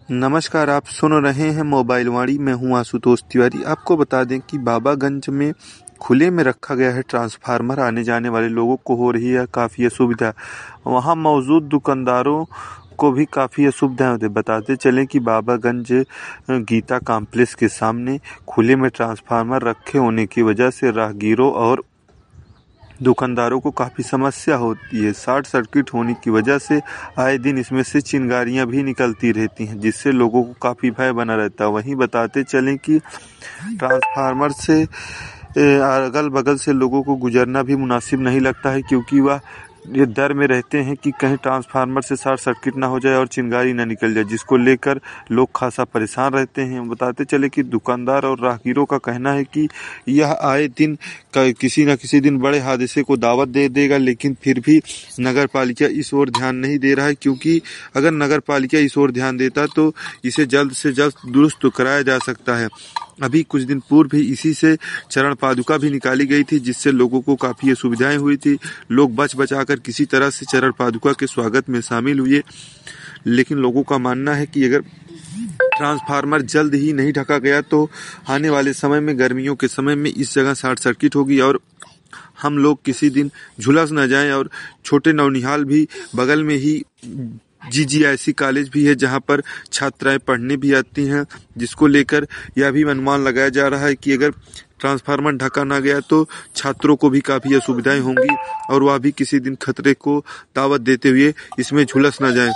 नमस्कार, आप सुन रहे हैं मोबाइल वाणी। मैं हूं आशुतोष तिवारी। आपको बता दें कि बाबागंज में खुले में रखा गया है ट्रांसफार्मर। आने जाने वाले लोगों को हो रही है काफ़ी असुविधा। वहां मौजूद दुकानदारों को भी काफ़ी असुविधाएं होती है। बताते चलें कि बाबागंज गीता कॉम्प्लेक्स के सामने खुले में ट्रांसफार्मर रखे होने की वजह से राहगीरों और दुकानदारों को काफ़ी समस्या होती है। शॉर्ट सर्किट होने की वजह से आए दिन इसमें से चिंगारियां भी निकलती रहती हैं, जिससे लोगों को काफ़ी भय बना रहता है। वहीं बताते चलें कि ट्रांसफार्मर से अगल बगल से लोगों को गुजरना भी मुनासिब नहीं लगता है, क्योंकि वह ये डर में रहते हैं कि कहीं ट्रांसफार्मर से शॉर्ट सर्किट ना हो जाए और चिंगारी ना निकल जाए, जिसको लेकर लोग खासा परेशान रहते हैं। बताते चले कि दुकानदार और राहगीरों का कहना है कि यह आए दिन किसी न किसी दिन बड़े हादसे को दावत दे देगा, लेकिन फिर भी नगर पालिका इस ओर ध्यान नहीं दे रहा है। क्योंकि अगर नगर पालिका इस ओर ध्यान देता तो इसे जल्द से जल्द दुरुस्त कराया जा सकता है। अभी कुछ दिन पूर्व भी इसी से चरण पादुका भी निकाली गई थी, जिससे लोगों को काफ़ी असुविधाएं हुई थी। लोग बच बचाकर किसी तरह से चरण पादुका के स्वागत में शामिल हुए, लेकिन लोगों का मानना है कि अगर ट्रांसफार्मर जल्द ही नहीं ढका गया तो आने वाले समय में, गर्मियों के समय में, इस जगह शॉर्ट सर्किट होगी और हम लोग किसी दिन झुलस न जाएं। और छोटे नौनिहाल भी बगल में ही GGIC कॉलेज भी है, जहां पर छात्राएं पढ़ने भी आती हैं, जिसको लेकर यह भी अनुमान लगाया जा रहा है कि अगर ट्रांसफार्मर ढका ना गया तो छात्रों को भी काफ़ी असुविधाएं होंगी और वह भी किसी दिन खतरे को दावत देते हुए इसमें झुलस ना जाएं।